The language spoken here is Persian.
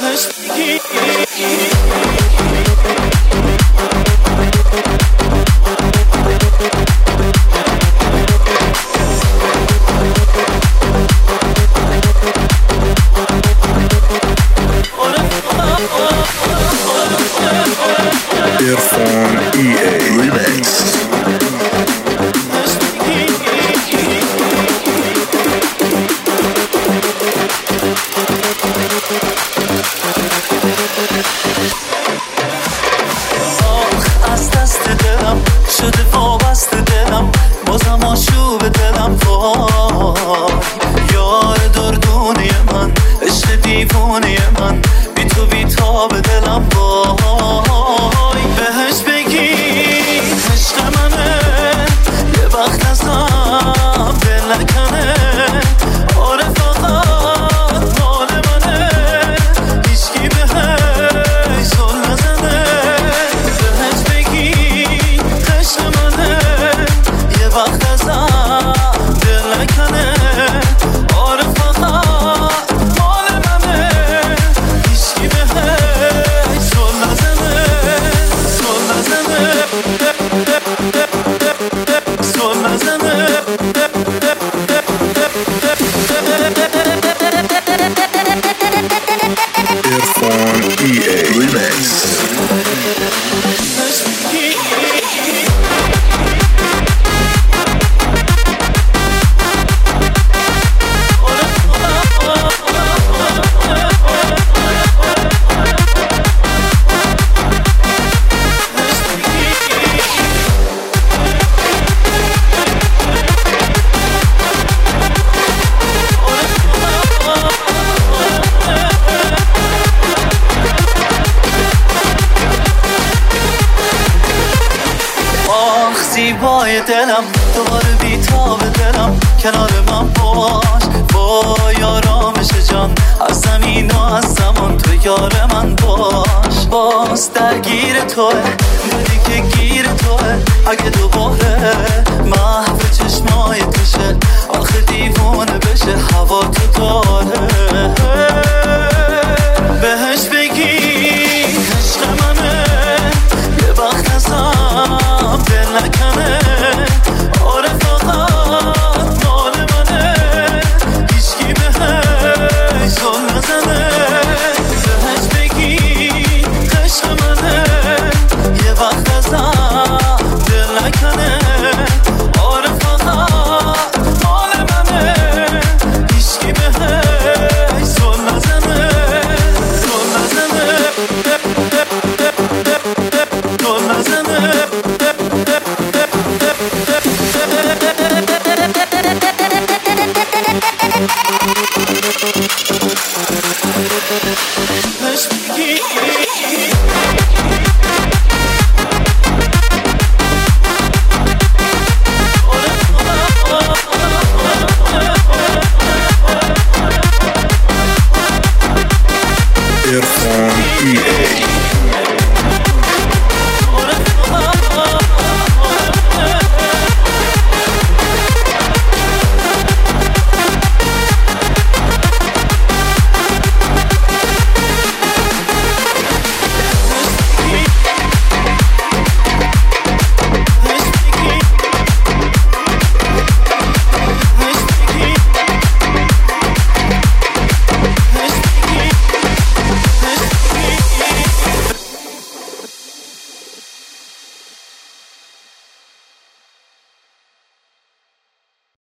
Irfan EA Remix. از دست دلم شده وابسته دلم، بازم آشوب دلم وای. یار دردونه من، عشق دیوونه من، بی تو بی تاب دلم وای. بهش بگی عشق منه، یه وقت ازم دل نکنه. آره فقط مال منه، هیچکی بهش زل نزنه. بهش بگی عشق منه، یه وقت ازم دل نکنه. آره فقط مال منه، هیچکی بهش زل نزنه. زل نزنه، زل نزنه. Irfan EA Remix. زیبای دلم دوباره بیتاب دلم، کنار من باش وای. آرامش جان از زمین و از زمان، تو یار من باش. باز درگیر توه دلی که گیر توه، اگه دوباره محو چشمای توشه، آخه دیوونه بشه هوا تو داره. بهش بگی عشق منه، یه وقت ازم دل نکنه. آره فقط مال منه، هیچکی بهش زل نزنه. بهش بگی عشق منه، یه وقت ازم دل نکنه. آره فقط مال منه، هیچکی بهش زل نزنه. زل نزنه، زل نزنه. Irfan EA